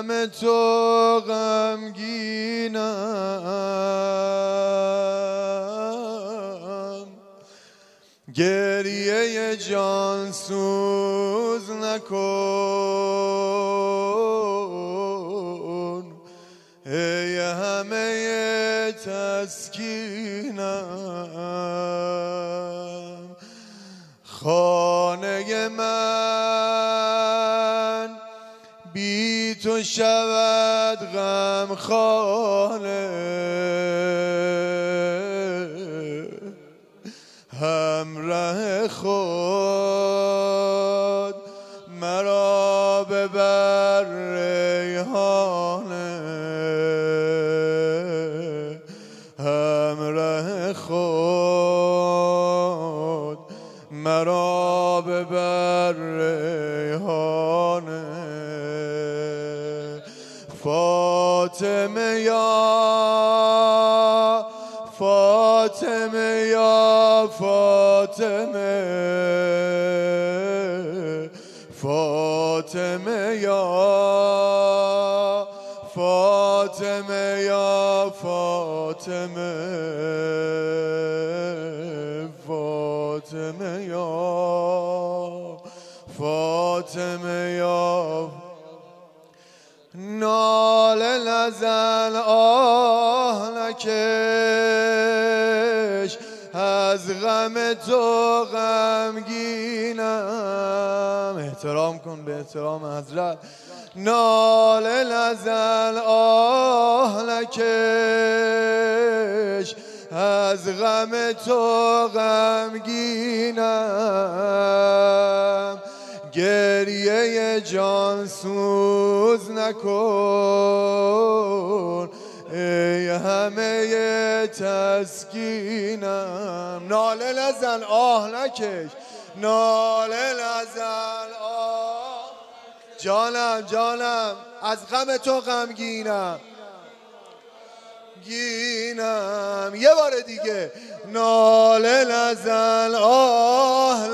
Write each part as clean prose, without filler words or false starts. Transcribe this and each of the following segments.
غم تو غمگینم، گریه جان سوز نکن، ای همه تسکینم. خانه من بی تو شود غم خانه، همراه خود مرا ببر ریحانه، همراه خود مرا ببر ریحانه. فاطمه یا فاطمه یا فاطمه، فاطمه یا فاطمه یا فاطمه، فاطمه یا فاطمه یا. ناله نزن آه نکش، از غم تو غمگینم. احترام کن به احترام حضرت. ناله نزن آه نکش، از غم تو غمگینم، گریه جان سوز نکن، ای همه تسکینم. ناله نزن آه نکش، ناله نزن آه. جانم جانم از غم تو غمگینم، گینم. یه بار دیگه. ناله نزن آه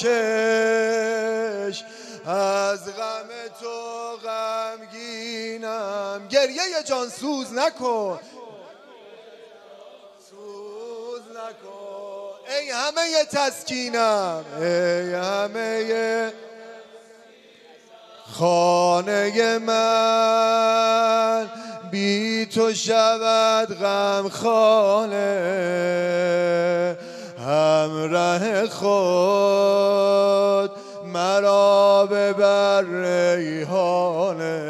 نکش، از غم تو غمگینم، گریه جان سوز نکن، سوز نکن، ای همه تسکینم، ای همه. خانه من بی تو شود غم خانه، همراه خود مرا ببر ریحانه،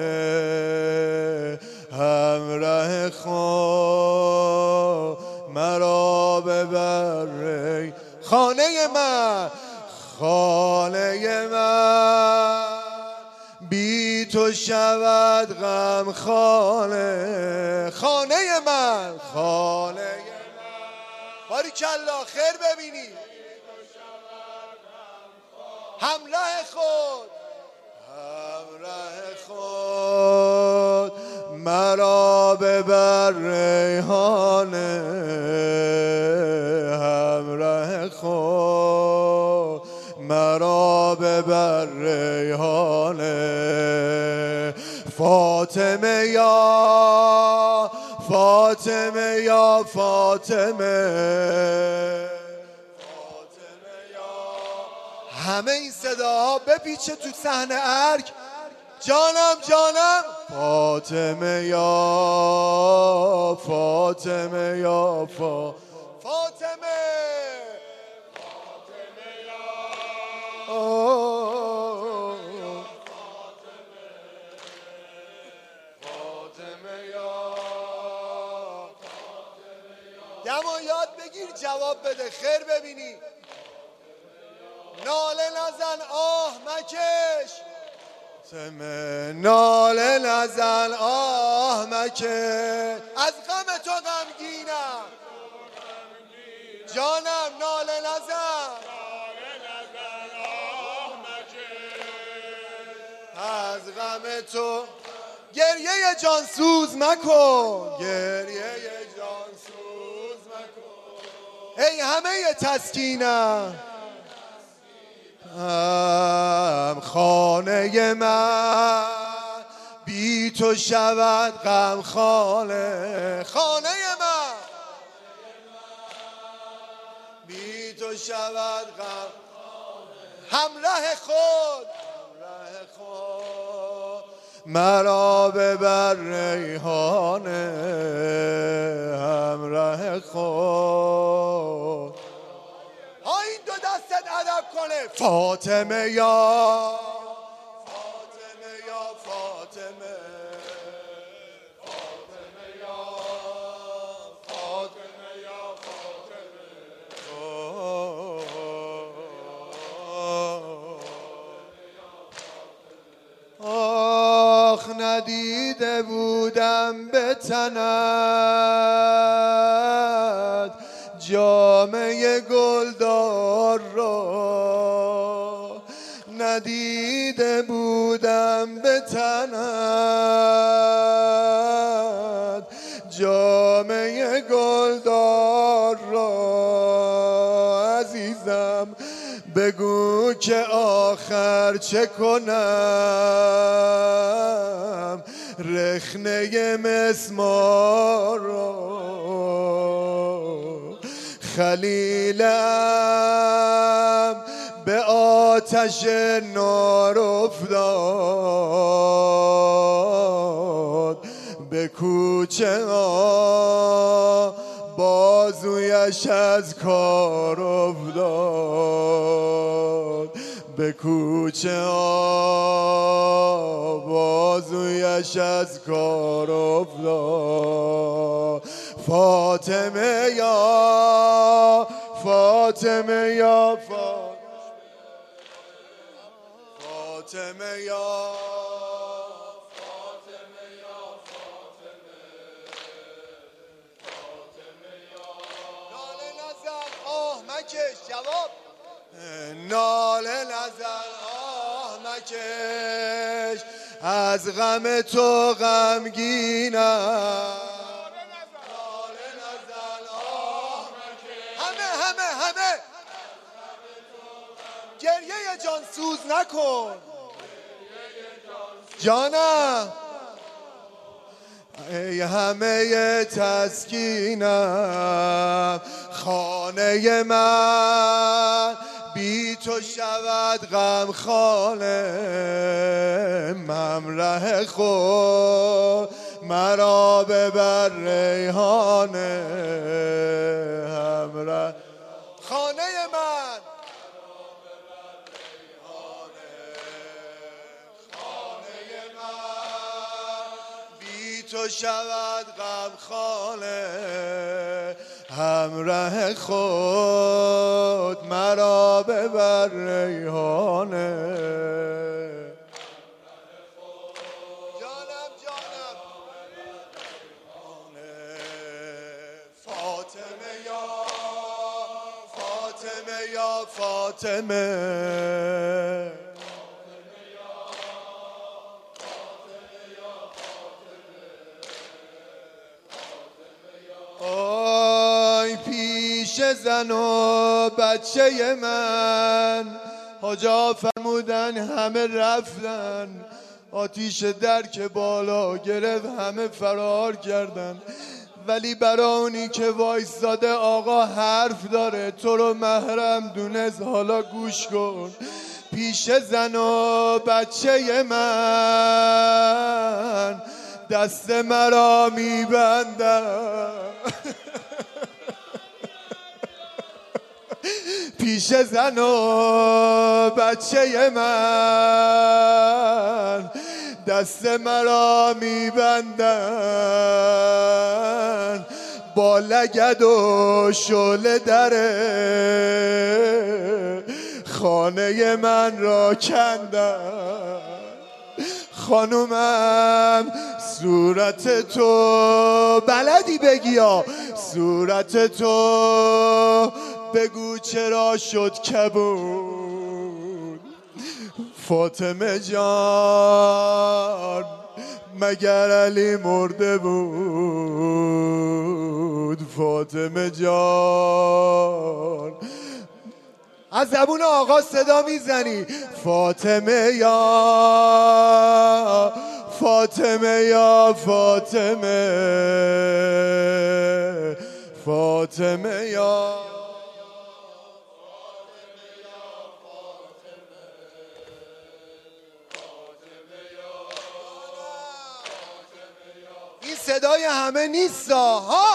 همراه خود مرا ببر ریحانه. خانه من، خانه من بی تو شود غم خانه، خانه من، خانه من. باریکلا خیر ببینی. همراه خود، همراه خود مرا ببر ریحانه، همراه خود مرا ببر ریحانه. فاطمه یا فاطمه یا فاطمه، فاطمه یا. همه این صداها بپیچه تو صحن ارگ. جانم جانم. فاطمه یا فاطمه یا فاطمه، فاطمه یا دما یاد بگیر جواب بده. خیر ببینی. ناله نزن آه مکش، ناله نزن آه مکش، از غم تو غمگینم. جانم ناله نزن آه مکش، از غم تو. گریه جان سوز مکن، گریه جان سوز مکن، ای همه تسکینم. خانه من بی تو شود غم خانه خانه من، بی تو شود غم همراه خود مرا ببر ریحانه همراه خود. ها این دو دستت ادب کنه. فاطمه یا فاطمه یا فاطمه، فاطمه یا فاطمه یا فاطمه. آخ ندیده بودم به تنت جامه گلدار را، ندیده بودم به تنت جامه گلدار را. عزیزم بگو که آخر چه کنم رخنه مسمار را. خلیلم به آتش نار افتاد، به کوچه ها بازویش از کار افتاد، به کوچه ها بازویش از کار افتاد. فاطمه یا فاطمه یا فاطمه یا فاطمه یا فاطمه یا ناله نزن آه مکش جواب، ناله نزن آه مکش از غم تو غمگینم، همه گریه جان سوز نکن جانم، ای همه تسکینم. خانه من بی تو شود غم خانه، همراه خود مرا ببر ریحانه همراه خانه من. خانه من بی تو شود غم خانه، همراه خود مرا ببر ریحانه. فاطمه آی پیش زن و بچه من حاجا فرمودن همه رفتن، آتیش در که بالا گرفت همه فرار کردن، ولی برای که وایستاده آقا حرف داره تو رو محرم دونست. حالا گوش کن. پیش زن و بچه من دست مرا میبندم پیش زن و بچه من دست مرا میبندن، با لگد و شعله در خانه من را کندن. خانومم صورت تو بلدی بگی ها، صورت تو بگو چرا شد کبود. فاطمه جان مگر علی مرده بود. فاطمه جان از زبون آقا صدا میزنی. فاطمه یا فاطمه یا فاطمه، فاطمه یا این صدای همه نیست ها.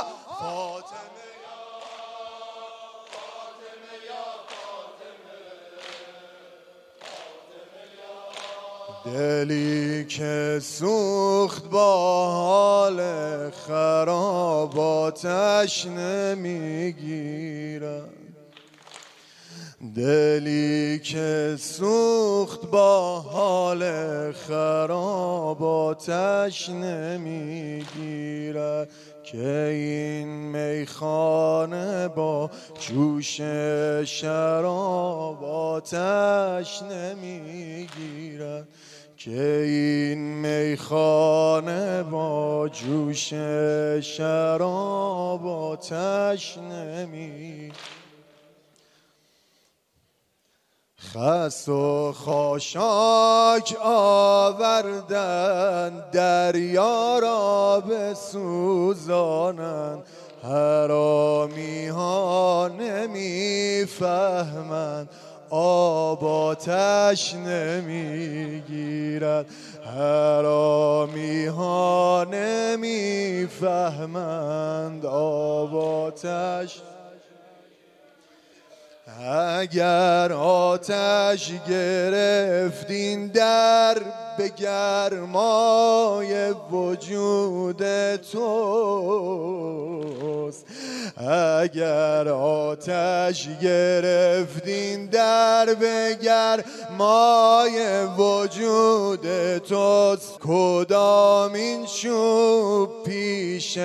دلی که سوخت با حال خراباتش نمیگیرد، دلی که سوخت با حال خراباتش نمیگیرد، که این میخانه با جوش شراباتش نمیگیرد، که این میخانه با جوش شراباتش نمیگیرد. خس و خاشاک آوردن دریا را بسوزانند، حرامی ها نمیفهمند آب آتش نمیگیرد، حرامی ها نمیفهمند آب آتش. اگر آتش گرفتین در به گرمای وجود توست، اگر آتش گرفتین در به گرمای وجود توست، کدامین چوب پیش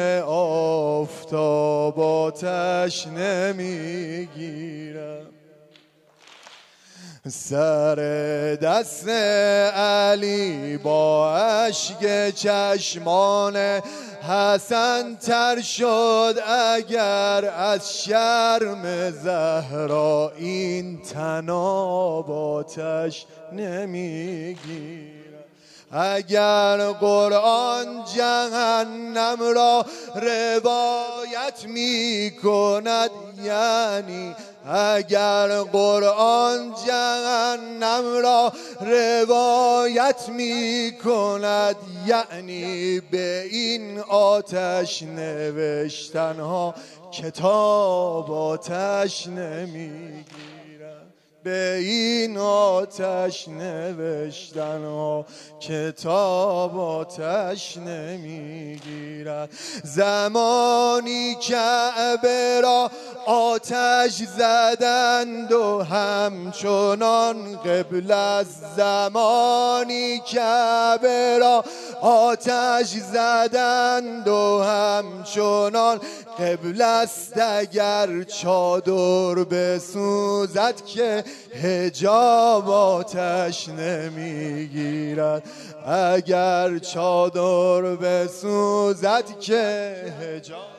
آفتاب آتش نمیگیرد. سر دست علی با اشک چشمان حسن تر شد، اگر از شرم زهرا این طناب آتش نمیگیرد. اگر قرآن جهنم را روایت می کند، یعنی اگر قرآن جهنم را روایت می کند، یعنی به این آتش نوشتنها کتاب آتش نمیگیرد، به این آتش نوشتنها کتاب آتش نمیگیرد. زمانی کعبه را آتش زدند و همچنان قبل از، زمانی کعبه را آتش زدند و همچنان قبل است، اگر چادر بسوزد که حجاب آتش نمیگیرد، اگر چادر بسوزد که حجاب